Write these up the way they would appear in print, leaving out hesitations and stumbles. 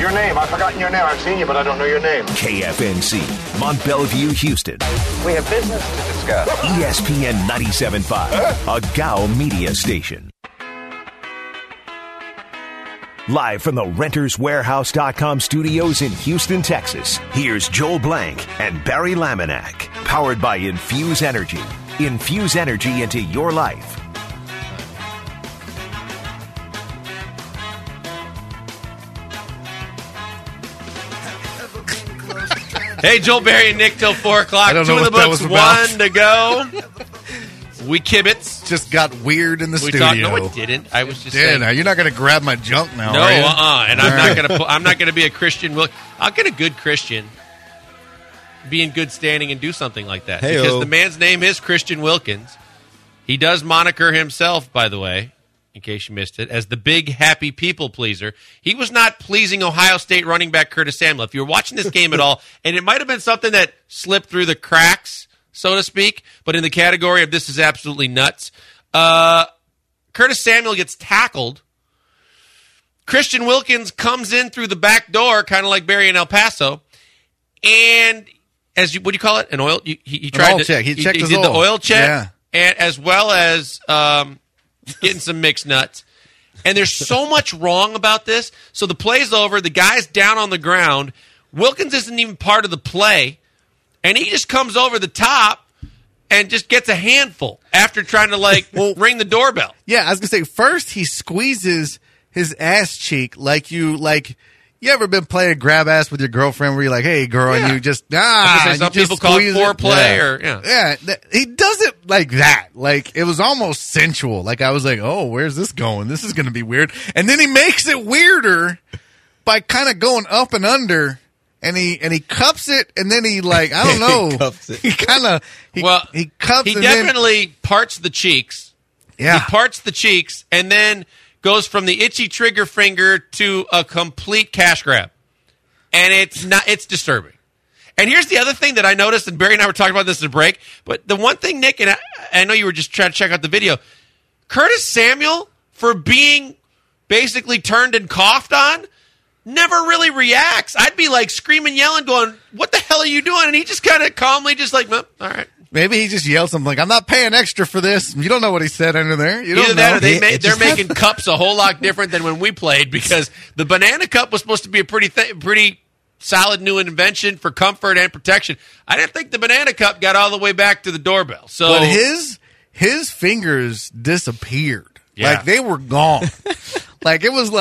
Your name. I've forgotten your name. I've seen you, but I don't know your name. KFNC, Mont Bellevue, Houston. We have business to discuss. ESPN 97.5, a GOW media station. Live from the RentersWarehouse.com studios in Houston, Texas, here's Joel Blank and Barry Laminack. Powered by Infuse Energy. Infuse energy into your life. Hey, Joel, Barry, and Nick till 4 o'clock. I don't Two know of the what that books, was about. one to go. We kibitz. Just got weird in the We studio. talked. No, it didn't. I was just saying. You're not going to grab my junk now, No, are you? and I'm not going to be a Christian. I'll get a good Christian, be in good standing, and do something like that. Hey-o. Because the man's name is Christian Wilkins. He does moniker himself, by the way, in case you missed it, as the big happy people pleaser. He was not pleasing Ohio State running back Curtis Samuel. If you were watching this game at all, and it might have been something that slipped through the cracks, so to speak, but in the category of this is absolutely nuts. Curtis Samuel gets tackled. Christian Wilkins comes in through the back door, kind of like Barry in El Paso, and what do you call it? An oil? He tried to check. He checked his did oil. the oil check, Yeah. and as well as getting some mixed nuts. And there's so much wrong about this. So the play's over. The guy's down on the ground. Wilkins isn't even part of the play. And he just comes over the top and just gets a handful after trying to, ring the doorbell. Yeah, I was going to say, first he squeezes his ass cheek you ever been playing grab ass with your girlfriend where you're like, hey, girl, and you just, Some people call it foreplay he does it like that. Like, it was almost sensual. Like, I was like, oh, where's this going? This is going to be weird. And then he makes it weirder by kind of going up and under. And he cups it, and then he I don't know. He cups it. He kind of, he cups He and definitely parts the cheeks. Yeah. He parts the cheeks and then goes from the itchy trigger finger to a complete cash grab. And it's disturbing. And here's the other thing that I noticed, and Barry and I were talking about this at the break, but the one thing, Nick, and I know you were just trying to check out the video, Curtis Samuel, for being basically turned and coughed on, never really reacts. I'd be screaming, yelling, going, what the hell are you doing? And he just kind of calmly all right. Maybe he just yelled something like, I'm not paying extra for this. You don't know what he said under there. You Either don't that know. or they're making cups a whole lot different than when we played, because the banana cup was supposed to be a pretty solid new invention for comfort and protection. I didn't think the banana cup got all the way back to the doorbell. So, but his fingers disappeared. Yeah. They were gone. It was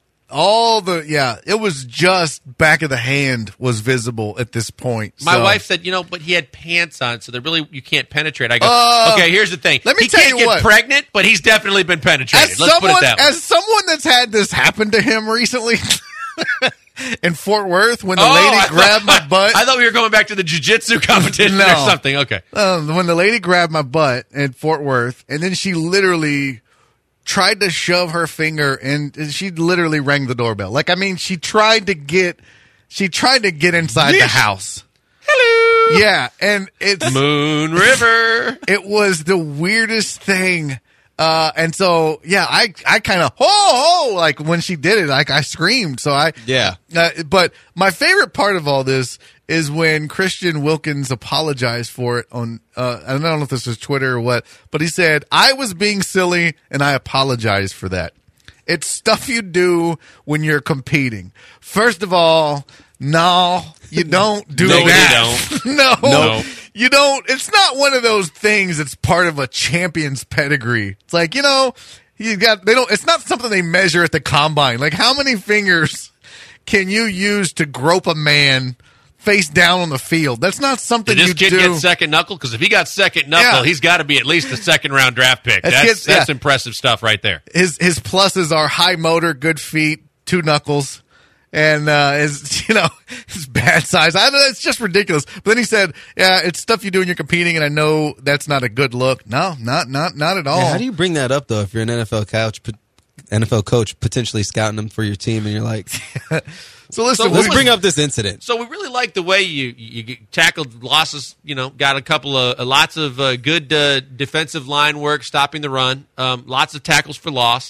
it was just back of the hand was visible at this point. My wife said, but he had pants on, so you can't penetrate. I go, okay, here's the thing. Let me he tell can't you get what. pregnant, but he's definitely been penetrated. Let's put it that way. As someone that's had this happen to him recently in Fort Worth when the lady grabbed my butt. I thought we were going back to the jiu-jitsu competition or something. Okay. When the lady grabbed my butt in Fort Worth, and then she literally tried to shove her finger, and she literally rang the doorbell. She tried to get inside the house. Hello. Yeah, and it's Moon River. It was the weirdest thing. And so, I kind of, when she did it, I screamed. So but my favorite part of all this is when Christian Wilkins apologized for it on, I don't know if this was Twitter or what, but he said, I was being silly and I apologize for that. It's stuff you do when you're competing. First of all, no, you don't do that. You don't. No. You don't. It's not one of those things that's part of a champion's pedigree. It's it's not something they measure at the combine. How many fingers can you use to grope a man face down on the field? That's not something Did you this do. kid get second knuckle? Because if he got second knuckle, he's got to be at least a second-round draft pick. That's impressive stuff right there. His pluses are high motor, good feet, 2 knuckles. And his bad size. I don't know, it's just ridiculous. But then he said, "Yeah, it's stuff you do when you're competing, and I know that's not a good look." No, not at all. Yeah, how do you bring that up though? If you're an NFL coach, potentially scouting them for your team, and you're like, So listen, let's bring up this incident. So we really like the way you tackled losses. Got a couple of lots of good defensive line work, stopping the run. Lots of tackles for loss.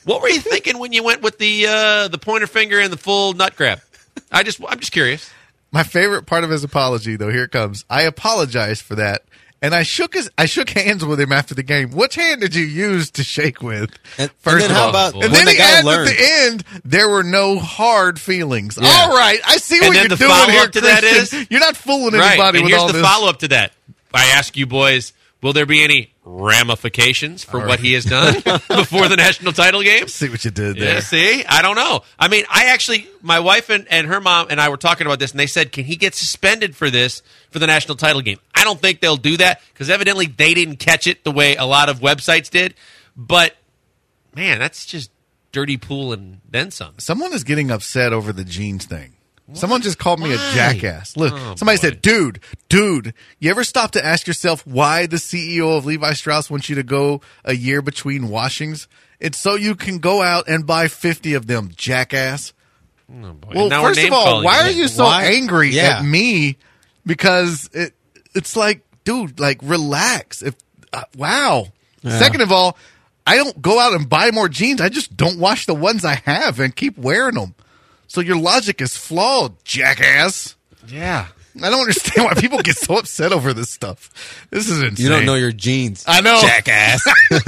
What were you thinking when you went with the pointer finger and the full nut grab? I'm just curious. My favorite part of his apology, though, here it comes. I apologize for that. And I shook hands with him after the game. Which hand did you use to shake with? First of all, and then he adds at the end, there were no hard feelings. Yeah. All right, I see what you're doing here, to that is, you're not fooling anybody with all this. Here's the follow-up to that. I ask you boys, will there be any ramifications for what he has done before the national title game? See what you did there. Yeah, see? I don't know. I mean, my wife and her mom and I were talking about this, and they said, can he get suspended for this for the national title game? I don't think they'll do that because evidently they didn't catch it the way a lot of websites did. But, man, that's just dirty pool and then some. Someone is getting upset over the jeans thing. What? Someone just called me a jackass. Look, somebody said, dude, you ever stop to ask yourself why the CEO of Levi Strauss wants you to go a year between washings? It's so you can go out and buy 50 of them, jackass. Oh, boy. Well, first of all, why are you so angry at me? Because it's like, dude, like, relax. Wow. Yeah. Second of all, I don't go out and buy more jeans. I just don't wash the ones I have and keep wearing them. So your logic is flawed, jackass. Yeah. I don't understand why people get so upset over this stuff. This is insane. You don't know your jeans. I know. Jackass.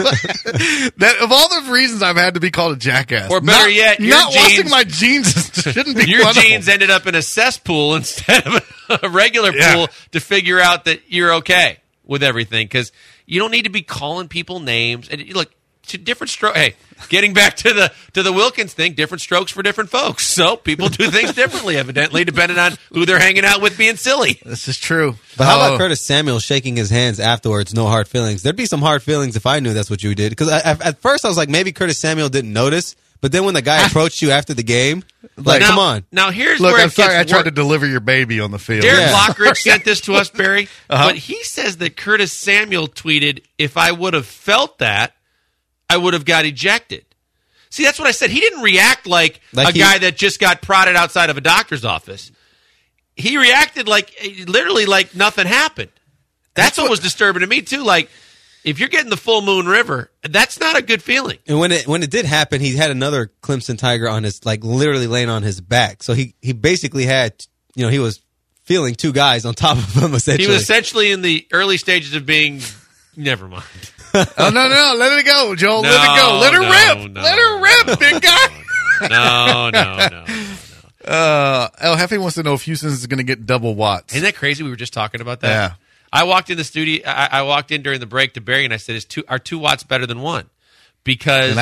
That of all the reasons I've had to be called a jackass. Or better yet, your not jeans, washing my jeans shouldn't be your jeans ended up in a cesspool instead of a regular pool to figure out that you're okay with everything. Because you don't need to be calling people names. And look, to different strokes. Hey, getting back to the Wilkins thing, different strokes for different folks. So people do things differently, evidently, depending on who they're hanging out with being silly. This is true. But how about Curtis Samuel shaking his hands afterwards? No hard feelings. There'd be some hard feelings if I knew that's what you did. Because at first I was like, maybe Curtis Samuel didn't notice. But then when the guy approached you after the game, come on. Now here's Look, where I'm sorry I tried to deliver your baby on the field. Derek Lockridge sent this to us, Barry. But he says that Curtis Samuel tweeted, if I would have felt that, I would have got ejected. See, that's what I said. He didn't react like a guy that just got prodded outside of a doctor's office. He reacted literally like nothing happened. That's what was disturbing to me, too. Like, if you're getting the full Moon River, that's not a good feeling. And when it did happen, he had another Clemson Tiger on his, literally laying on his back. So he basically had, he was feeling two guys on top of him, essentially. He was essentially in the early stages of being, never mind. Oh, no, let it go, Joel. Let it go. Let her rip. Let her rip, big guy. No. El Jefe wants to know if Houston's is going to get double watts. Isn't that crazy? We were just talking about that. Yeah. I walked in the studio. I walked in during the break to Barry, and I said, "Are 2 watts better than 1?" Because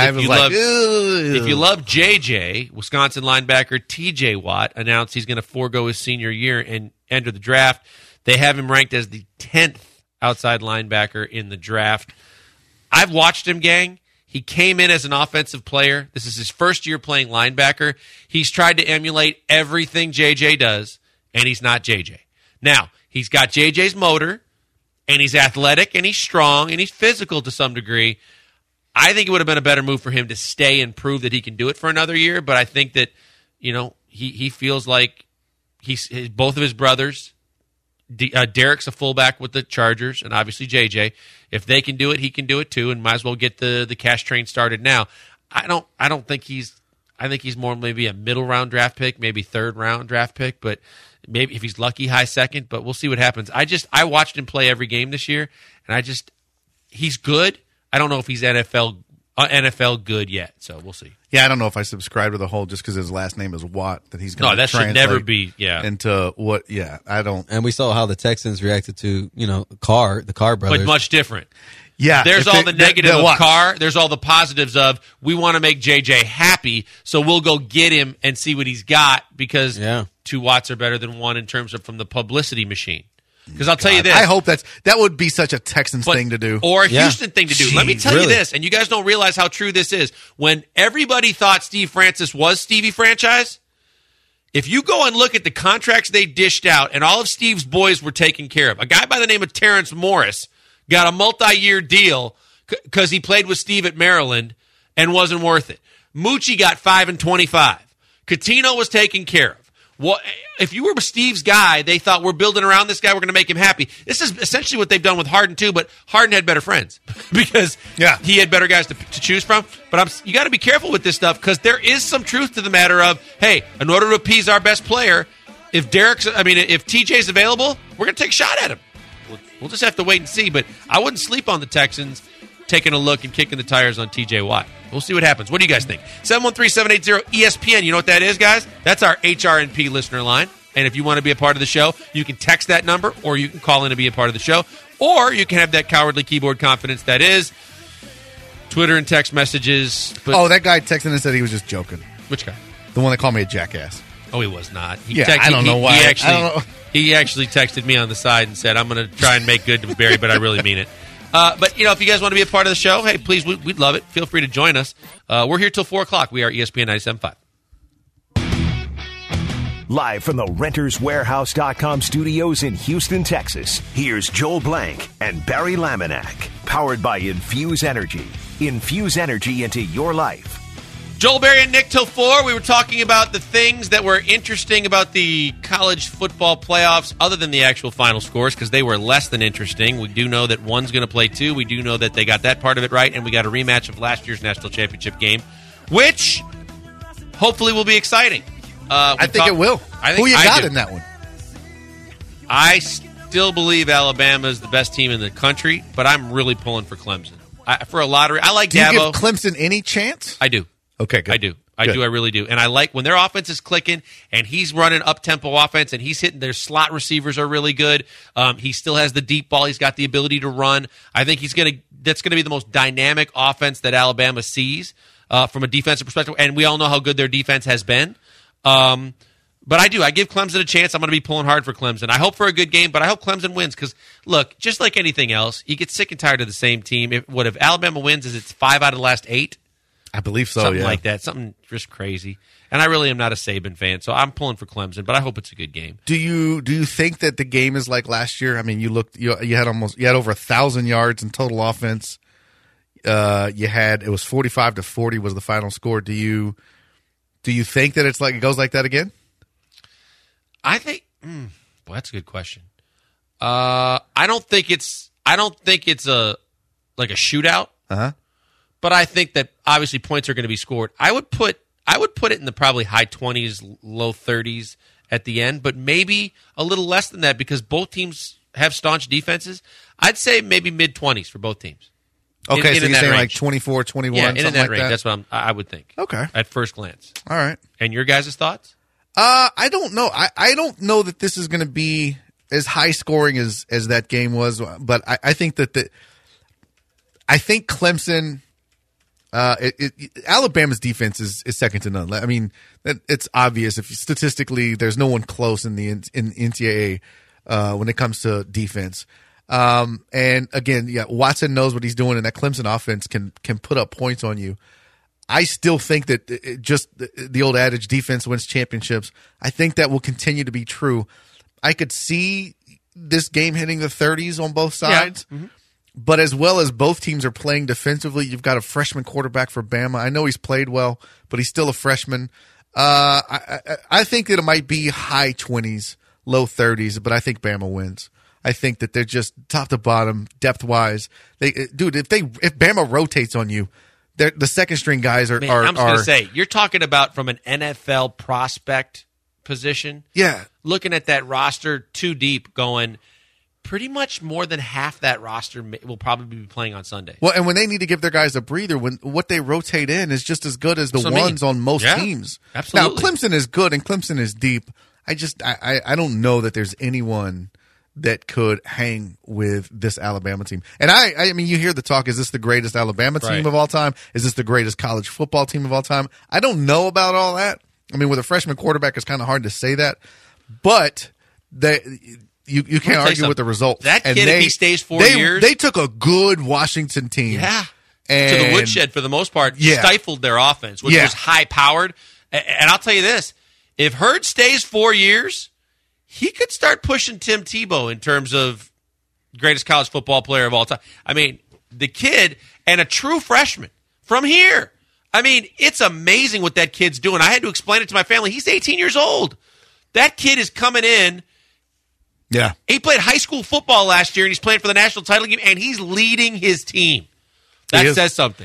if you love JJ, Wisconsin linebacker T.J. Watt announced he's going to forego his senior year and enter the draft. They have him ranked as the 10th outside linebacker in the draft. I've watched him, gang. He came in as an offensive player. This is his first year playing linebacker. He's tried to emulate everything JJ does, and he's not JJ. Now, he's got JJ's motor, and he's athletic, and he's strong, and he's physical to some degree. I think it would have been a better move for him to stay and prove that he can do it for another year, but I think that, he feels like both of his brothers, Derek's a fullback with the Chargers, and obviously JJ. If they can do it, he can do it too, and might as well get the cash train started now. I don't think he's. I think he's more maybe a middle round draft pick, maybe 3rd round draft pick, but maybe if he's lucky, high 2nd. But we'll see what happens. I watched him play every game this year, and he's good. I don't know if he's NFL good yet, so we'll see. Yeah, I don't know if I subscribe to the whole just because his last name is Watt that he's going to translate should never be into what. Yeah, I don't. And we saw how the Texans reacted to the Carr brothers, but much different. Yeah, there's all the negative of Carr. There's all the positives of we want to make JJ happy, so we'll go get him and see what he's got because 2 watts are better than 1 in terms of from the publicity machine. Because I'll tell you this. I hope that would be such a Texans thing to do. Or a Houston thing to do. Let me tell you this, and you guys don't realize how true this is. When everybody thought Steve Francis was Stevie Franchise, if you go and look at the contracts they dished out and all of Steve's boys were taken care of, a guy by the name of Terrence Morris got a multi-year deal because he played with Steve at Maryland and wasn't worth it. Moochie got $5 and $25. Coutinho was taken care of. Well, if you were Steve's guy, they thought we're building around this guy, we're going to make him happy. This is essentially what they've done with Harden too, but Harden had better friends because he had better guys to choose from. But you got to be careful with this stuff because there is some truth to the matter of, hey, in order to appease our best player, if TJ's available, we're going to take a shot at him. We'll just have to wait and see. But I wouldn't sleep on the Texans taking a look and kicking the tires on TJ Watt. We'll see what happens. What do you guys think? 713-780-ESPN. You know what that is, guys? That's our HRNP listener line. And if you want to be a part of the show, you can text that number, or you can call in to be a part of the show, or you can have that cowardly keyboard confidence that is Twitter and text messages. But that guy texted and said he was just joking. Which guy? The one that called me a jackass. Oh, he was not. I don't know why. He actually texted me on the side and said, I'm going to try and make good to Barry, but I really mean it. But, if you guys want to be a part of the show, hey, please, we'd love it. Feel free to join us. We're here till 4 o'clock. We are ESPN 97.5. Live from the RentersWarehouse.com studios in Houston, Texas, here's Joel Blank and Barry Laminack. Powered by Infuse Energy. Infuse energy into your life. Joel, Barry, and Nick till 4. We were talking about the things that were interesting about the college football playoffs other than the actual final scores because they were less than interesting. We do know that one's going to play 2. We do know that they got that part of it right, and we got a rematch of last year's national championship game, which hopefully will be exciting. I think it will. Who you got in that one? I still believe Alabama is the best team in the country, but I'm really pulling for Clemson. For a lottery, I like Dabo. Do you give Clemson any chance? I do. Okay, good. I do. I really do. And I like when their offense is clicking and he's running up-tempo offense and he's hitting their slot receivers are really good. He still has the deep ball. He's got the ability to run. I think that's going to be the most dynamic offense that Alabama sees from a defensive perspective. And we all know how good their defense has been. But I do. I give Clemson a chance. I'm going to be pulling hard for Clemson. I hope for a good game, but I hope Clemson wins because, look, just like anything else, you get sick and tired of the same team. If Alabama wins, is it's 5 out of the last 8? I believe so, something like that. Something just crazy. And I really am not a Saban fan, so I'm pulling for Clemson, but I hope it's a good game. Do you think that the game is like last year? I mean, you had over 1,000 yards in total offense. It was 45-40 was the final score. Do you think that it goes like that again? I think that's a good question. I don't think it's a shootout. Uh-huh. But I think that obviously points are going to be scored. I would put it in the probably high 20s, low 30s at the end, but maybe a little less than that because both teams have staunch defenses. I'd say maybe mid 20s for both teams. Okay, so you're saying like 24, 21, something in that like range. that? That's what I would think. Okay. At first glance. All right. And your guys' thoughts? I don't know. I don't know that this is going to be as high scoring as that game was, but I think that I think Clemson. Alabama's defense is second to none. I mean, it's obvious. If statistically, there's no one close in NCAA when it comes to defense. And again, Watson knows what he's doing, and that Clemson offense can put up points on you. I still think that just the old adage, defense wins championships. I think that will continue to be true. I could see this game hitting the 30s on both sides. Yeah. Mm-hmm. But as well as both teams are playing defensively, you've got a freshman quarterback for Bama. I know he's played well, but he's still a freshman. I think that it might be high 20s, low 30s, but I think Bama wins. I think that they're just top to bottom, depth-wise. If Bama rotates on you, the second-string guys are. I'm just going to say, you're talking about from an NFL prospect position. Yeah. Looking at that roster too deep, going – pretty much more than half that roster will probably be playing on Sunday. Well, and when they need to give their guys a breather, what they rotate in is just as good as the ones on most teams. Absolutely. Now, Clemson is good and Clemson is deep. I don't know that there's anyone that could hang with this Alabama team. And I mean, you hear the talk, is this the greatest Alabama team of all time? Is this the greatest college football team of all time? I don't know about all that. I mean, with a freshman quarterback, it's kind of hard to say that. But You can't argue with the results. That kid, if he stays 4 years. They took a good Washington team. Yeah. To the woodshed for the most part. Stifled their offense, which was high-powered. And I'll tell you this. If Hurd stays 4 years, he could start pushing Tim Tebow in terms of greatest college football player of all time. I mean, the kid and a true freshman from here. I mean, it's amazing what that kid's doing. I had to explain it to my family. He's 18 years old. That kid is coming in. Yeah. He played high school football last year, and he's playing for the national title game, and he's leading his team. That says something.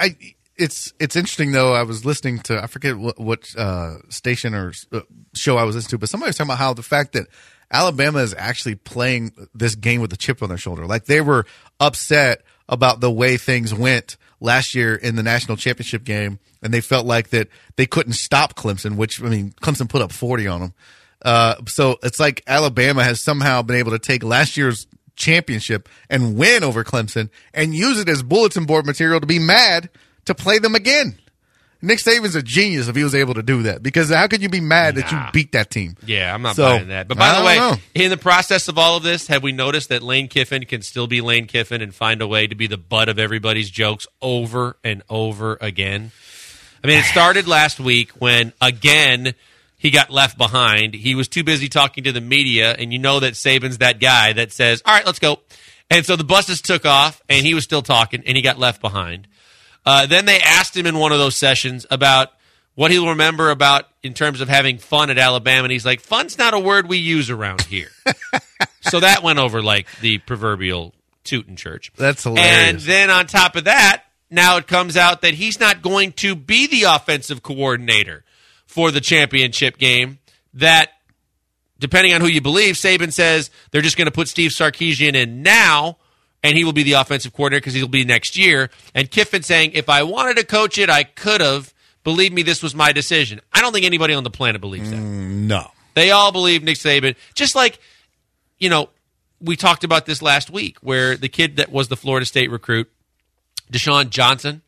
It's interesting, though. I was listening to, I forget what station or show I was listening to, but somebody was talking about how the fact that Alabama is actually playing this game with a chip on their shoulder. Like, they were upset about the way things went last year in the national championship game, and they felt like that they couldn't stop Clemson, which, I mean, Clemson put up 40 on them. So it's like Alabama has somehow been able to take last year's championship and win over Clemson and use it as bulletin board material to be mad to play them again. Nick Saban's a genius if he was able to do that, because how could you be mad that you beat that team? Yeah, I'm not buying that. But by the way, in the process of all of this, have we noticed that Lane Kiffin can still be Lane Kiffin and find a way to be the butt of everybody's jokes over and over again? I mean, it started last week when, again, he got left behind. He was too busy talking to the media, and you know that Saban's that guy that says, all right, let's go. And so the buses took off, and he was still talking, and he got left behind. Then they asked him in one of those sessions about what he'll remember about in terms of having fun at Alabama, and he's like, fun's not a word we use around here. So that went over like the proverbial tootin' church. That's hilarious. And then on top of that, now it comes out that he's not going to be the offensive coordinator for the championship game. That, depending on who you believe, Saban says they're just going to put Steve Sarkisian in now, and he will be the offensive coordinator because he'll be next year. And Kiffin saying, if I wanted to coach it, I could have. Believe me, this was my decision. I don't think anybody on the planet believes that. No. They all believe Nick Saban. Just like, you know, we talked about this last week where the kid that was the Florida State recruit, Deshaun Johnson,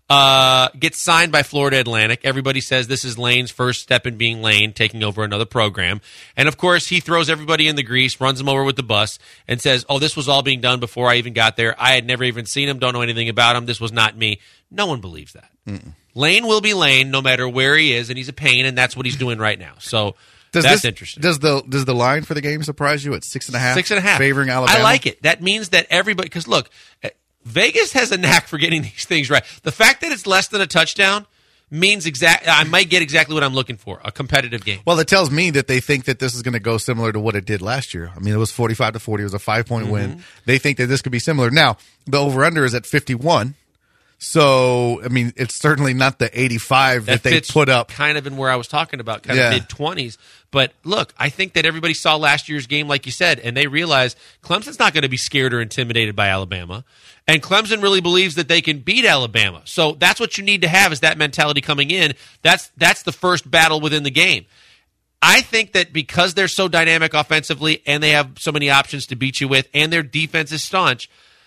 gets signed by Florida Atlantic. Everybody says this is Lane's first step in being Lane, taking over another program. And, of course, he throws everybody in the grease, runs them over with the bus, and says, oh, this was all being done before I even got there. I had never even seen him, don't know anything about him. This was not me. No one believes that. Lane will be Lane no matter where he is, and he's a pain, and that's what he's doing right now. So that's interesting. Does the line for the game surprise you at 6.5? 6.5. Favoring Alabama? I like it. That means that everybody – because, look – Vegas has a knack for getting these things right. The fact that it's less than a touchdown means I might get exactly what I'm looking for, a competitive game. Well, it tells me that they think that this is going to go similar to what it did last year. I mean, it was 45-40. It was a 5-point win. They think that this could be similar. Now, the over-under is at 51. So, I mean, it's certainly not the 85 that they put up. Kind of in where I was talking about, kind of mid-20s. But look, I think that everybody saw last year's game, like you said, and they realized Clemson's not going to be scared or intimidated by Alabama. And Clemson really believes that they can beat Alabama. So that's what you need to have, is that mentality coming in. That's the first battle within the game. I think that because they're so dynamic offensively and they have so many options to beat you with, and their defense is staunch,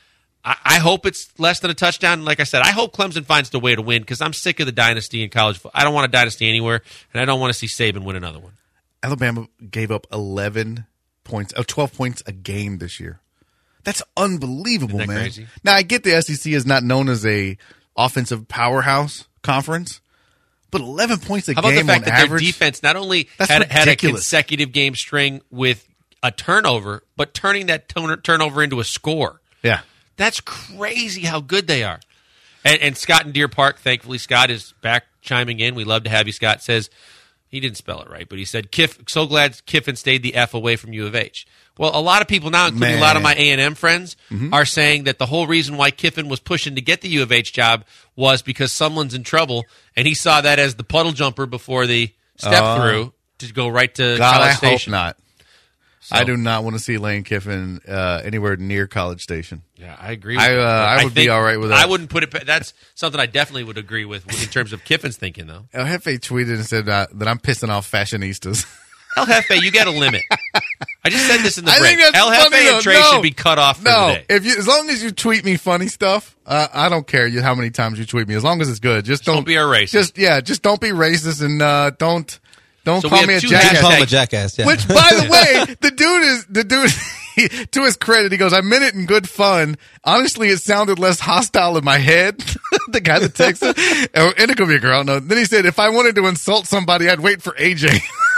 I hope it's less than a touchdown. Like I said, I hope Clemson finds the way to win, because I'm sick of the dynasty in college football. I don't want a dynasty anywhere, and I don't want to see Saban win another one. Alabama gave up 12 points a game this year. That's unbelievable, Isn't that man. Crazy? Now, I get the SEC is not known as a offensive powerhouse conference, but 11 points a How about game the fact on that average? their defense not only That's had a ridiculous. consecutive game string with a turnover, but turning that turnover into a score. Yeah. That's crazy how good they are. And Scott in Deer Park, thankfully, Scott is back chiming in. We love to have you, Scott. Says, he didn't spell it right, but he said, so glad Kiffin stayed the F away from U of H. Well, a lot of people now, including a lot of my A&M friends, are saying that the whole reason why Kiffin was pushing to get the U of H job was because someone's in trouble, and he saw that as the puddle jumper before the step through to go right to College Station. I hope not. So, I do not want to see Lane Kiffin anywhere near College Station. Yeah, I agree with I would be all right with that. I wouldn't put it – that's something I definitely would agree with in terms of Kiffin's thinking, though. El Jefe tweeted and said that I'm pissing off fashionistas. El Jefe, you got a limit. I just said this in the I break. think that's El Jefe funny, and though. Trey should be cut off for the day. As long as you tweet me funny stuff, I don't care how many times you tweet me. As long as it's good, just don't be a racist. Just don't be racist, and don't So call we me a have two jackass. Call him a jackass. Yeah. Which, by the way, the dude, to his credit, he goes, I meant it in good fun. Honestly, it sounded less hostile in my head. The guy that texted, and it could be a girl. No, then he said, if I wanted to insult somebody, I'd wait for AJ.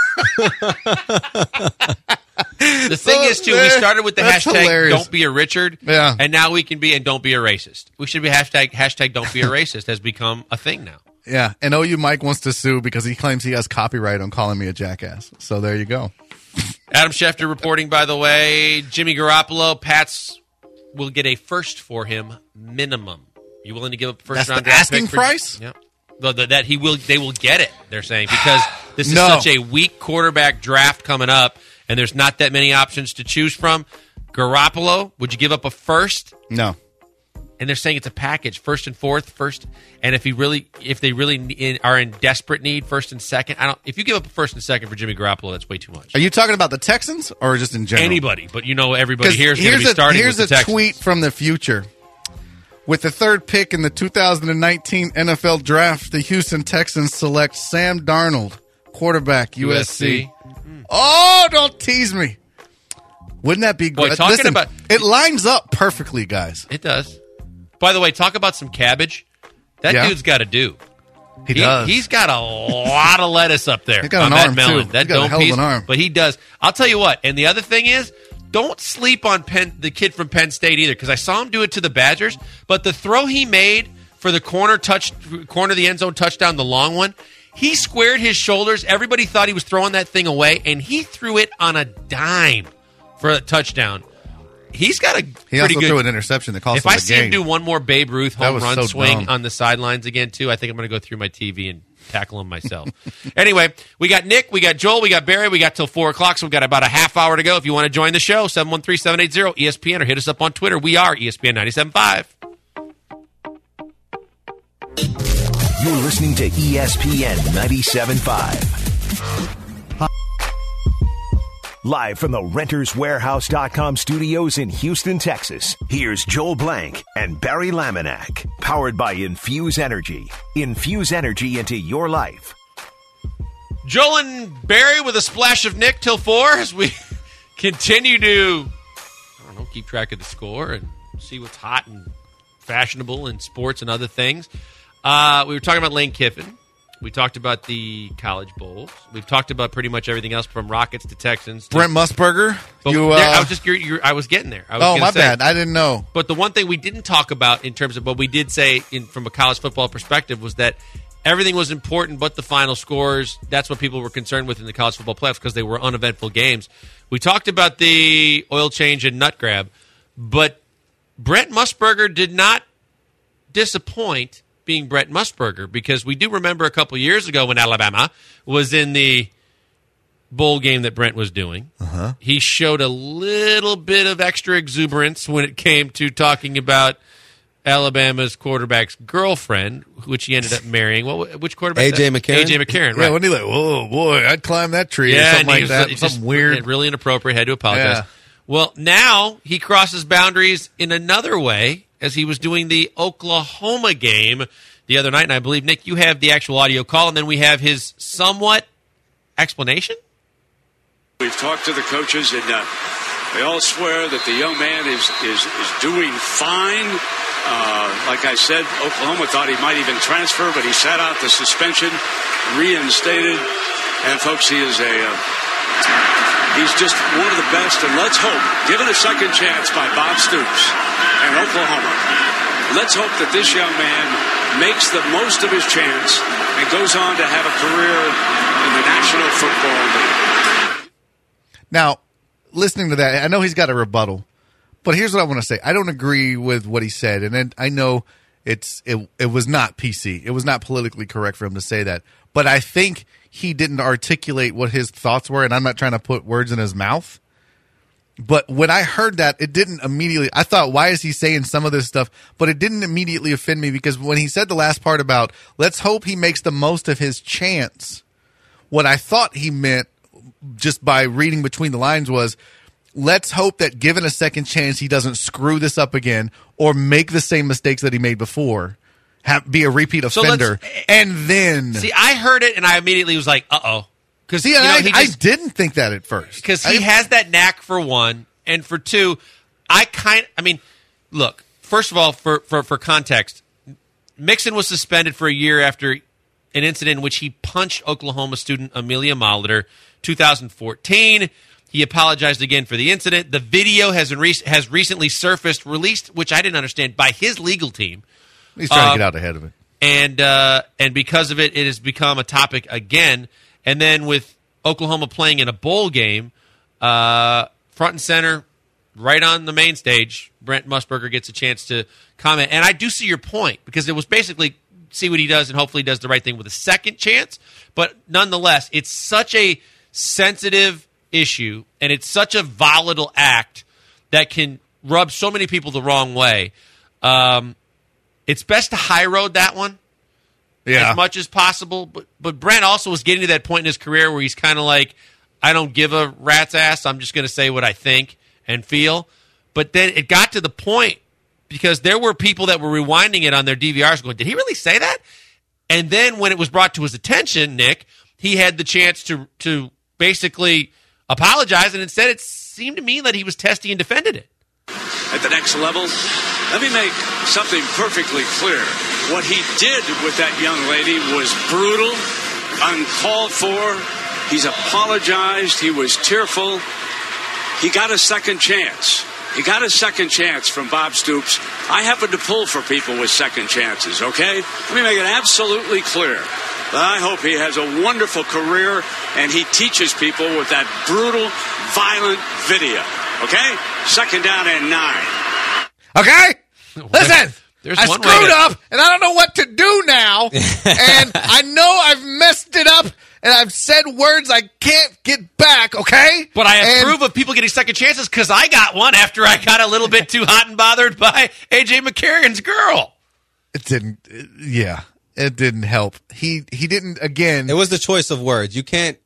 The thing is, too, we started with the That's hashtag hilarious. Don't Be a Richard, Yeah. and now we can be and Don't Be a Racist. We should be hashtag Don't Be a Racist has become a thing now. Yeah, and OU Mike wants to sue because he claims he has copyright on calling me a jackass. So there you go. Adam Schefter reporting, by the way, Jimmy Garoppolo, Pats will get a first for him minimum. You willing to give up a first That's round the draft asking pick for, price? Yep. That they will get it, they're saying, because this is No. such a weak quarterback draft coming up, and there's not that many options to choose from. Garoppolo, would you give up a first? No. And they're saying it's a package, first and fourth, first, and if they really are in desperate need, first and second. If you give up a first and second for Jimmy Garoppolo, that's way too much. Are you talking about the Texans or just in general? Anybody, but everybody 'Cause here is going to be starting here's with the a Texans. tweet from the future. With the third pick in the 2019 NFL Draft, the Houston Texans select Sam Darnold, quarterback, USC. Oh, don't tease me. Wouldn't that be Boy, great? talking Listen, about- it lines up perfectly, guys. It does. By the way, talk about some cabbage. That Yeah. dude's got to do. He does. He's got a lot of lettuce up there. He's got on an that arm, melon. too. That He's got a dome hell of piece, an arm. but he does. I'll tell you what. And the other thing is, don't sleep on the kid from Penn State either, because I saw him do it to the Badgers. But the throw he made for the corner of the end zone touchdown, the long one, he squared his shoulders. Everybody thought he was throwing that thing away, and he threw it on a dime for a touchdown. He's got a He pretty also good. threw an interception that cost If him I the see game. him do one more Babe Ruth That home was run so swing dumb. on the sidelines again, too, I think I'm going to go through my TV and tackle him myself. Anyway, we got Nick, we got Joel, we got Barry, we got till 4 o'clock, so we've got about a half hour to go. If you want to join the show, 713-780-ESPN, or hit us up on Twitter. We are ESPN 97.5. You're listening to ESPN 97.5. Live from the RentersWarehouse.com studios in Houston, Texas, here's Joel Blank and Barry Laminack, powered by Infuse Energy. Infuse energy into your life. Joel and Barry with a splash of Nick till 4 as we continue to, keep track of the score and see what's hot and fashionable in sports and other things. We were talking about Lane Kiffin. We talked about the College Bowls. We've talked about pretty much everything else from Rockets to Texans. Brent Musburger. But I was getting there. My bad. I didn't know. But the one thing we didn't talk about in terms of what we did say from a college football perspective was that everything was important but the final scores. That's what people were concerned with in the college football playoffs because they were uneventful games. We talked about the oil change and nut grab, but Brent Musburger did not disappoint being Brent Musburger, because we do remember a couple years ago when Alabama was in the bowl game that Brent was doing. He showed a little bit of extra exuberance when it came to talking about Alabama's quarterback's girlfriend, which he ended up marrying. Which quarterback? A.J. McCarron. A.J. McCarron, right. Yeah, wasn't he like, oh, boy, I'd climb that tree or Yeah, something and like he was that. just Something weird. really inappropriate. Had to apologize. Yeah. Well, now he crosses boundaries in another way as he was doing the Oklahoma game the other night. And I believe, Nick, you have the actual audio call, and then we have his somewhat explanation. We've talked to the coaches, and they all swear that the young man is doing fine. Like I said, Oklahoma thought he might even transfer, but he sat out the suspension, reinstated. And, folks, he's just one of the best. And let's hope, given a second chance by Bob Stoops and Oklahoma, let's hope that this young man makes the most of his chance and goes on to have a career in the National Football League. Now, listening to that, I know he's got a rebuttal, but here's what I want to say. I don't agree with what he said, and then I know it was not PC. It was not politically correct for him to say that, but I think he didn't articulate what his thoughts were, and I'm not trying to put words in his mouth. But when I heard that, it didn't immediately – I thought, why is he saying some of this stuff? But it didn't immediately offend me, because when he said the last part about let's hope he makes the most of his chance, what I thought he meant just by reading between the lines was let's hope that given a second chance he doesn't screw this up again or make the same mistakes that he made before, be a repeat offender, and then – See, I heard it, and I immediately was like, uh-oh. Because I didn't think that at first. Because he has that knack, for one, and for two, look, first of all, for context, Mixon was suspended for a year after an incident in which he punched Oklahoma student Amelia Molitor, 2014. He apologized again for the incident. The video has recently surfaced, released, which I didn't understand, by his legal team. He's trying to get out ahead of it. and because of it, it has become a topic again. And then with Oklahoma playing in a bowl game, front and center, right on the main stage, Brent Musburger gets a chance to comment. And I do see your point, because it was basically see what he does and hopefully he does the right thing with a second chance. But nonetheless, it's such a sensitive issue, and it's such a volatile act that can rub so many people the wrong way. It's best to high road that one as much as possible. But Brent also was getting to that point in his career where he's kind of like, I don't give a rat's ass. I'm just going to say what I think and feel. But then it got to the point, because there were people that were rewinding it on their DVRs going, did he really say that? And then when it was brought to his attention, Nick, he had the chance to basically apologize, and instead it seemed to me that he was testy and defended it. At the next level, let me make something perfectly clear. What he did with that young lady was brutal, uncalled for. He's apologized. He was tearful. He got a second chance. He got a second chance from Bob Stoops. I happen to pull for people with second chances, okay? Let me make it absolutely clear that I hope he has a wonderful career and he teaches people with that brutal, violent video, okay? 2nd down and 9. Okay? Listen! I screwed up, and I don't know what to do now, and I know I've messed it up, and I've said words I can't get back, okay? But I approve of people getting second chances, because I got one after I got a little bit too hot and bothered by A.J. McCarron's girl. It didn't help. He didn't, again. It was the choice of words. You can't,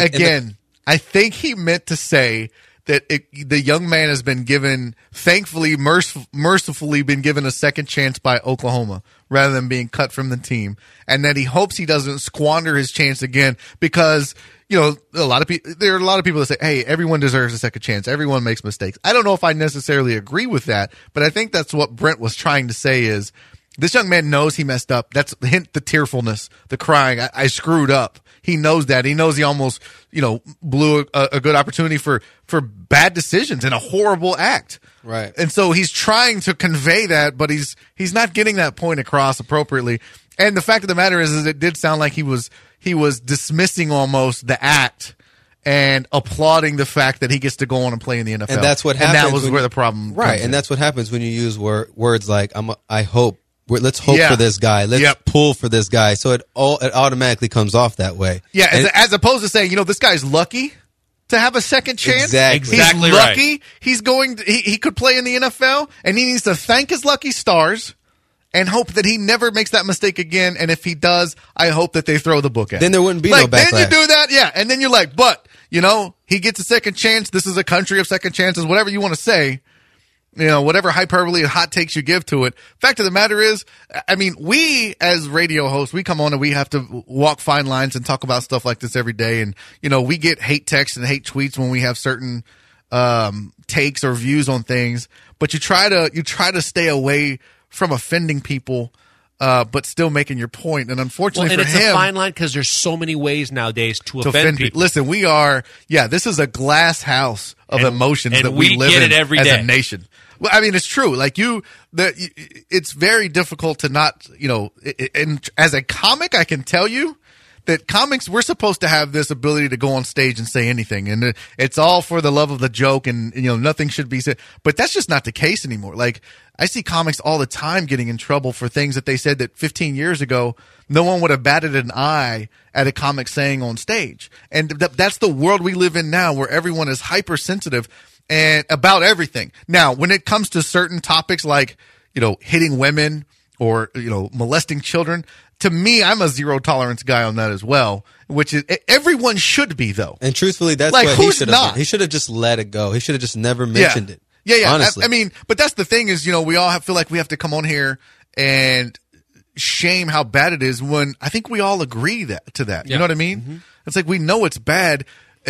I think he meant to say that the young man has been given, thankfully, mercifully been given a second chance by Oklahoma rather than being cut from the team, and that he hopes he doesn't squander his chance again, because, there are a lot of people that say, hey, everyone deserves a second chance. Everyone makes mistakes. I don't know if I necessarily agree with that, but I think that's what Brent was trying to say is, this young man knows he messed up. That's the tearfulness, the crying. I screwed up. He knows that. He knows he almost, blew a good opportunity for bad decisions and a horrible act. Right. And so he's trying to convey that, but he's not getting that point across appropriately. And the fact of the matter is it did sound like he was dismissing almost the act and applauding the fact that he gets to go on and play in the NFL. And that's what happens. And that was where the problem right. And that's what happens when you use words like, I hope. Let's hope for this guy. Let's pull for this guy. So it automatically comes off that way. Yeah, as opposed to saying, this guy's lucky to have a second chance. Exactly He's lucky. Right. He's he could play in the NFL, and he needs to thank his lucky stars and hope that he never makes that mistake again. And if he does, I hope that they throw the book at him. Then there wouldn't be no backlash. Then you do that, yeah. And then you're like, but, he gets a second chance. This is a country of second chances, whatever you want to say. Whatever hyperbole and hot takes you give to it. Fact of the matter is, we as radio hosts, we come on and we have to walk fine lines and talk about stuff like this every day. And, we get hate texts and hate tweets when we have certain, takes or views on things, but you try to stay away from offending people, but still making your point. And unfortunately for him, it's a fine line because there's so many ways nowadays to offend people. Listen, this is a glass house of emotions that we live in every as day. a nation. Well, it's true. Like it's very difficult to not, and as a comic, I can tell you that comics, we're supposed to have this ability to go on stage and say anything, and it's all for the love of the joke, and nothing should be said. But that's just not the case anymore. Like, I see comics all the time getting in trouble for things that they said that 15 years ago no one would have batted an eye at a comic saying on stage. And that's the world we live in now, where everyone is hypersensitive and about everything. Now, when it comes to certain topics like, hitting women or, molesting children, to me, I'm a zero tolerance guy on that as well, which is everyone should be, though. And truthfully, that's like, what who's he should not? have done. He should have just let it go. He should have just never mentioned it. Yeah. Honestly. But that's the thing is, we all feel like we have to come on here and shame how bad it is when I think we all agree to that. You know what I mean? Mm-hmm. It's like we know it's bad.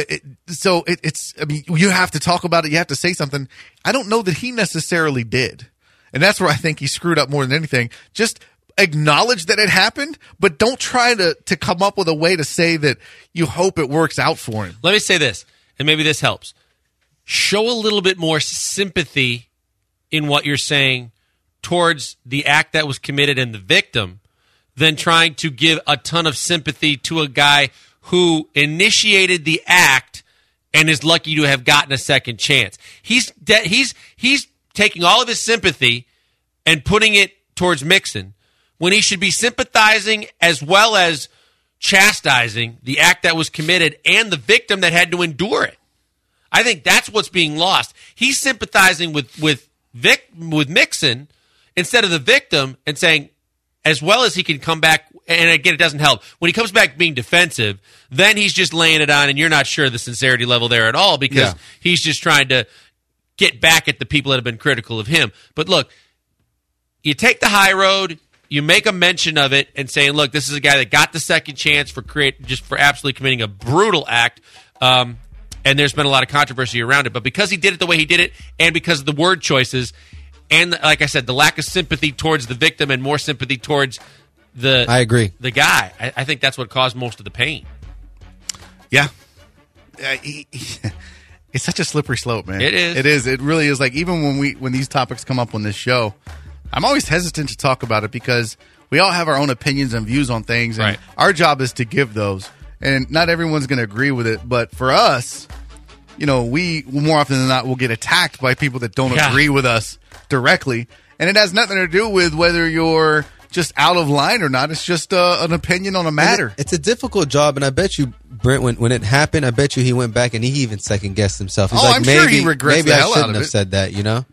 You have to talk about it. You have to say something. I don't know that he necessarily did. And that's where I think he screwed up more than anything. Just acknowledge that it happened, but don't try to come up with a way to say that you hope it works out for him. Let me say this, and maybe this helps. Show a little bit more sympathy in what you're saying towards the act that was committed and the victim than trying to give a ton of sympathy to a guy who initiated the act and is lucky to have gotten a second chance. He's taking all of his sympathy and putting it towards Mixon when he should be sympathizing as well as chastising the act that was committed and the victim that had to endure it. I think that's what's being lost. He's sympathizing with Mixon instead of the victim and saying, as well as he can come back, and again, it doesn't help. When he comes back being defensive, then he's just laying it on, and you're not sure the sincerity level there at all because he's just trying to get back at the people that have been critical of him. But look, you take the high road, you make a mention of it, and saying, look, this is a guy that got the second chance for absolutely committing a brutal act, and there's been a lot of controversy around it. But because he did it the way he did it, and because of the word choices, and like I said, the lack of sympathy towards the victim and more sympathy towards I agree. The guy, I think that's what caused most of the pain. Yeah. It's such a slippery slope, man. It is. It is. It really is. Like, even when these topics come up on this show, I'm always hesitant to talk about it because we all have our own opinions and views on things, and our job is to give those. And not everyone's going to agree with it, but for us, we more often than not will get attacked by people that don't agree with us directly, and it has nothing to do with whether you're just out of line or not. It's just an opinion on a matter. It's a difficult job, and I bet you, Brent, when it happened, I bet you he went back and he even second-guessed himself. He's I'm sure he regrets the hell out of it. Maybe I shouldn't have said that,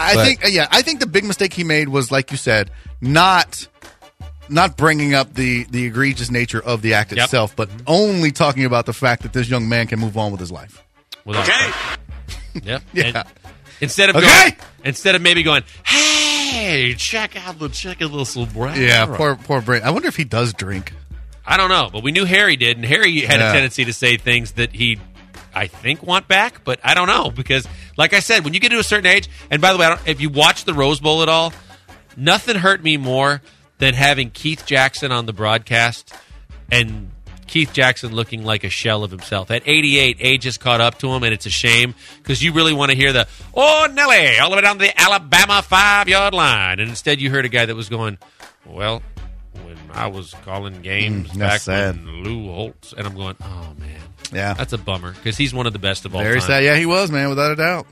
I think the big mistake he made was, like you said, not bringing up the egregious nature of the act itself, but only talking about the fact that this young man can move on with his life. Okay. Yep. Yeah. And instead of maybe going, hey, check out this little Brad. Yeah, poor Brent. I wonder if he does drink. I don't know, but we knew Harry did, and Harry had a tendency to say things that he, I think, want back, but I don't know, because, like I said, when you get to a certain age, and by the way, if you watch the Rose Bowl at all, nothing hurt me more than having Keith Jackson on the broadcast and Keith Jackson looking like a shell of himself. At 88, age has caught up to him, and it's a shame because you really want to hear the, oh, Nelly, all the way down to the Alabama 5-yard line. And instead you heard a guy that was going, well, when I was calling games back when Lou Holtz, and I'm going, oh, man. Yeah. That's a bummer because he's one of the best of all Very time. sad. Yeah, he was, man, without a doubt.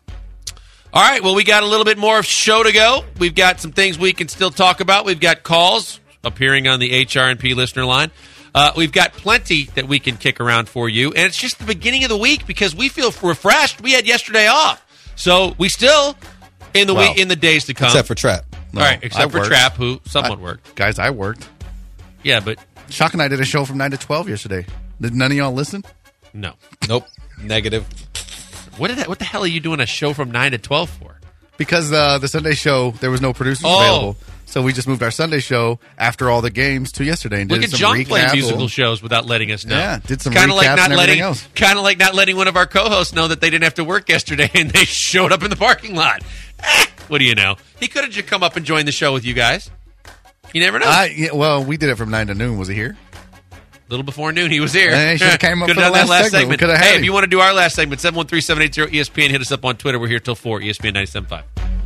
All right, well, we got a little bit more show to go. We've got some things we can still talk about. We've got calls appearing on the HRNP listener line. We've got plenty that we can kick around for you. And it's just the beginning of the week because we feel refreshed. We had yesterday off. So we still in the week, in the days to come. Except for Trap. No, all right, except for Trap, who somewhat worked. Guys, I worked. Yeah, but Shock and I did a show from 9 to 12 yesterday. Did none of y'all listen? No. Nope. Negative. What the hell are you doing a show from 9 to 12 for? Because the Sunday show, there was no producers available. So we just moved our Sunday show after all the games to yesterday. And Look did at some John playing musical shows without letting us know. Yeah, did some kinda recaps and everything else. Kind of like not letting one of our co-hosts know that they didn't have to work yesterday and they showed up in the parking lot. What do you know? He could have just come up and joined the show with you guys. You never know. Well, we did it from 9 to noon. Was he here? A little before noon, he was here. He should have came up for the last segment. Hey, if you want to do our last segment, 713-780-ESPN, hit us up on Twitter. We're here till 4, ESPN 97.5.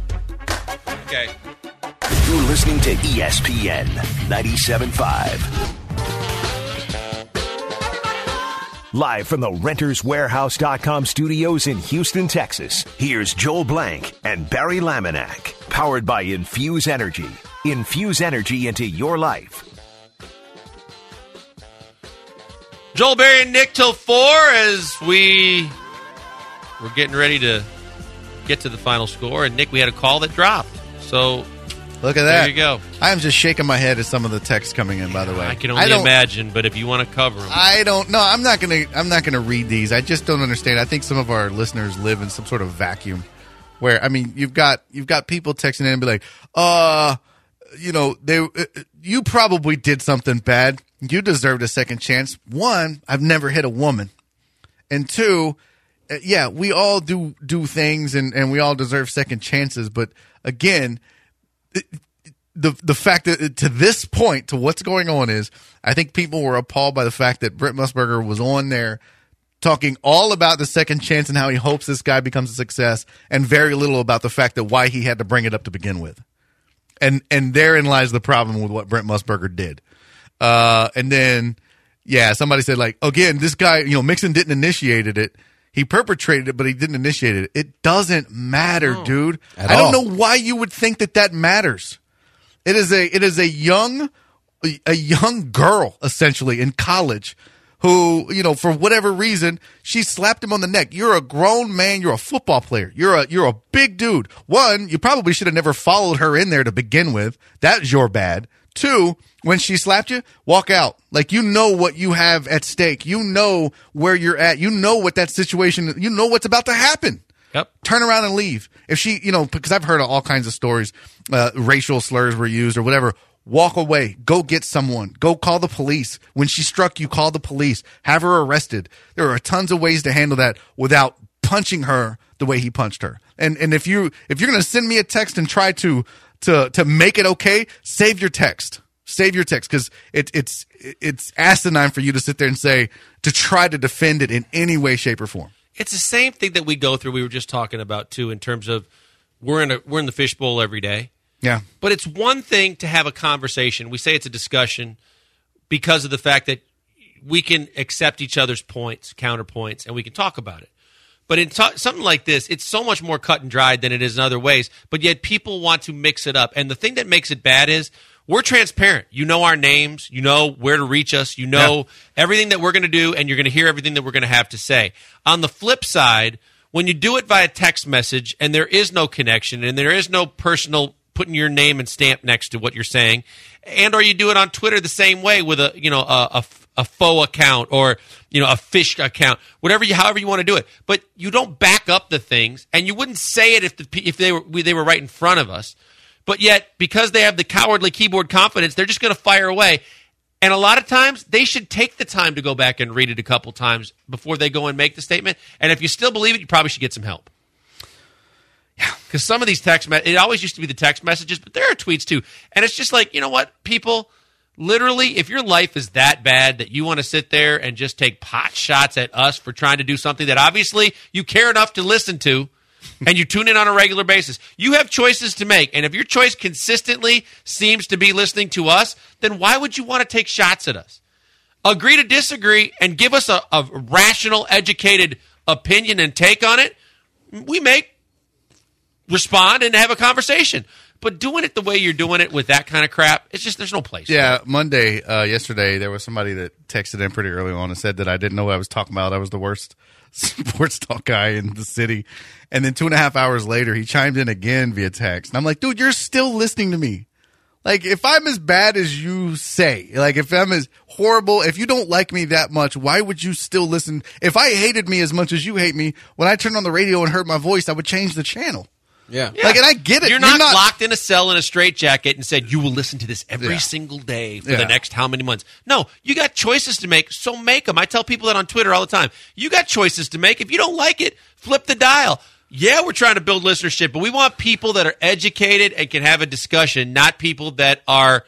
Okay. You're listening to ESPN 97.5. Live from the RentersWarehouse.com studios in Houston, Texas, here's Joel Blank and Barry Laminack. Powered by Infuse Energy. Infuse energy into your life. Joel, Barry, and Nick till 4 as we're getting ready to get to the final score. And, Nick, we had a call that dropped. So look at that. There you go. I am just shaking my head at some of the texts coming in, by the way. I can only imagine, but if you want to cover them. I don't know. I'm not gonna read these. I just don't understand. I think some of our listeners live in some sort of vacuum where, I mean, you've got people texting in and be like, you probably did something bad. You deserved a second chance. One, I've never hit a woman. And two, we all do things and we all deserve second chances. But again, the fact that to this point, to what's going on is, I think people were appalled by the fact that Brent Musburger was on there talking all about the second chance and how he hopes this guy becomes a success, and very little about the fact that why he had to bring it up to begin with. And therein lies the problem with what Brent Musburger did. And then, somebody said, like, again, this guy, Mixon didn't initiate it. He perpetrated it, but he didn't initiate it. It doesn't matter, dude. I don't know why you would think that matters. It is a young girl, essentially, in college who, for whatever reason, she slapped him on the neck. You're a grown man. You're a football player. You're a big dude. One, you probably should have never followed her in there to begin with. That's your bad. Two, when she slapped you, walk out. Like, you know what you have at stake. You know where you're at. You know what that situation, you know what's about to happen. Yep. Turn around and leave. If she, because I've heard of all kinds of stories, racial slurs were used or whatever. Walk away. Go get someone. Go call the police. When she struck you, call the police. Have her arrested. There are tons of ways to handle that without punching her the way he punched her. And if you're going to send me a text and try to make it okay, save your text. Save your text, because it's asinine for you to sit there and to try to defend it in any way, shape, or form. It's the same thing that we go through. We were just talking about too, in terms of we're in the fishbowl every day. Yeah. But it's one thing to have a conversation. We say it's a discussion because of the fact that we can accept each other's points, counterpoints, and we can talk about it. But in something like this, it's so much more cut and dried than it is in other ways. But yet people want to mix it up. And the thing that makes it bad is we're transparent. You know our names. You know where to reach us. You know everything that we're going to do, and you're going to hear everything that we're going to have to say. On the flip side, when you do it via text message and there is no connection and there is no personal putting your name and stamp next to what you're saying, and or you do it on Twitter the same way with a faux account or a fish account, however you want to do it, but you don't back up the things, and you wouldn't say it if they were right in front of us, but yet because they have the cowardly keyboard confidence, they're just going to fire away. And a lot of times they should take the time to go back and read it a couple times before they go and make the statement. And if you still believe it, you probably should get some help. Yeah, because some of these it always used to be the text messages, but there are tweets too. And it's just like, you know what, people, literally, if your life is that bad that you want to sit there and just take pot shots at us for trying to do something that obviously you care enough to listen to, and you tune in on a regular basis, you have choices to make. And if your choice consistently seems to be listening to us, then why would you want to take shots at us? Agree to disagree and give us a rational, educated opinion and take on it. We may respond and have a conversation. But doing it the way you're doing it with that kind of crap, it's just, there's no place. Yeah, Monday, yesterday, there was somebody that texted in pretty early on and said that I didn't know what I was talking about. I was the worst sports talk guy in the city. And then 2.5 hours later, he chimed in again via text. And I'm like, dude, you're still listening to me. Like, if I'm as bad as you say, like, if I'm as horrible, if you don't like me that much, why would you still listen? If I hated me as much as you hate me, when I turned on the radio and heard my voice, I would change the channel. Yeah. Like, and I get it. You're not locked in a cell in a straitjacket and said, you will listen to this every single day for the next how many months. No, you got choices to make, so make them. I tell people that on Twitter all the time. You got choices to make. If you don't like it, flip the dial. Yeah, we're trying to build listenership, but we want people that are educated and can have a discussion, not people that are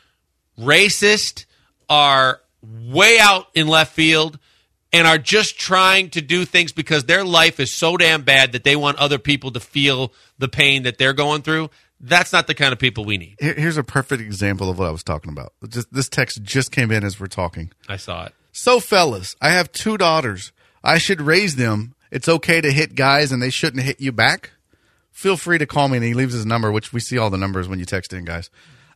racist, are way out in left field, and are just trying to do things because their life is so damn bad that they want other people to feel the pain that they're going through. That's not the kind of people we need. Here's a perfect example of what I was talking about. This text just came in as we're talking. I saw it. So, fellas, I have 2 daughters. I should raise them. It's okay to hit guys and they shouldn't hit you back. Feel free to call me. And he leaves his number, which we see all the numbers when you text in, guys.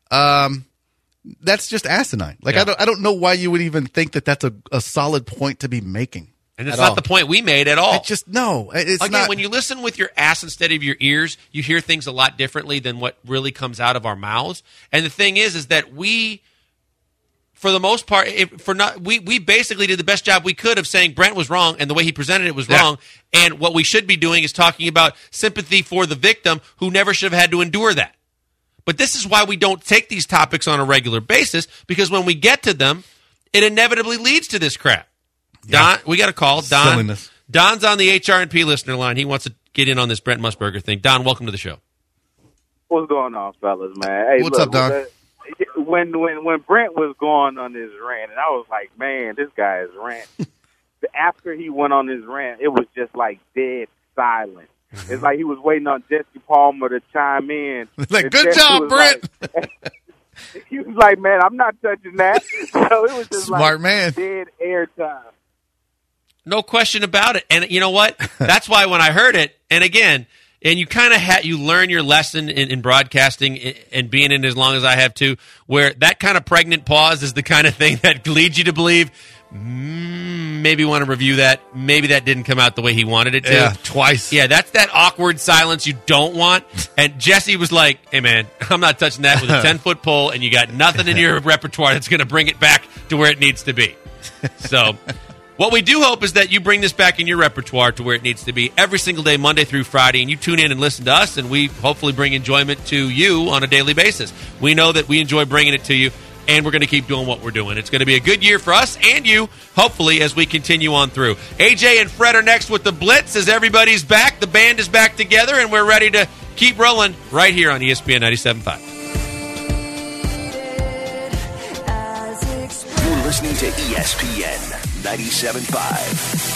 That's just asinine. Like, yeah. I don't know why you would even think that that's a solid point to be making. And it's not the point we made at all. It's again, not. When you listen with your ass instead of your ears, you hear things a lot differently than what really comes out of our mouths. And the thing is that we, for the most part, we basically did the best job we could of saying Brent was wrong and the way he presented it was wrong. And what we should be doing is talking about sympathy for the victim who never should have had to endure that. But this is why we don't take these topics on a regular basis, because when we get to them, it inevitably leads to this crap. Don, we got a call. Don, silliness. Don's on the HRNP listener line. He wants to get in on this Brent Musburger thing. Don, welcome to the show. What's going on, fellas, man? Hey, what's up, Don? When Brent was going on his rant, and I was like, man, this guy is rant. After he went on his rant, it was just like dead silent. It's like he was waiting on Jesse Palmer to chime in. Like, good job, Brent. He was like, man, I'm not touching that. So it was just Smart man. Dead air time. No question about it. And you know what? That's why when I heard it, and again, and you kind of you learn your lesson in broadcasting and being in as long as I have too, where that kind of pregnant pause is the kind of thing that leads you to believe, maybe want to review that. Maybe that didn't come out the way he wanted it to. Yeah, twice. Yeah, that's that awkward silence you don't want. And Jesse was like, hey, man, I'm not touching that with a 10-foot pole, and you got nothing in your repertoire that's going to bring it back to where it needs to be. So what we do hope is that you bring this back in your repertoire to where it needs to be every single day, Monday through Friday, and you tune in and listen to us, and we hopefully bring enjoyment to you on a daily basis. We know that we enjoy bringing it to you, and we're going to keep doing what we're doing. It's going to be a good year for us and you, hopefully, as we continue on through. AJ and Fred are next with the Blitz as everybody's back. The band is back together, and we're ready to keep rolling right here on ESPN 97.5. You're listening to ESPN 97.5.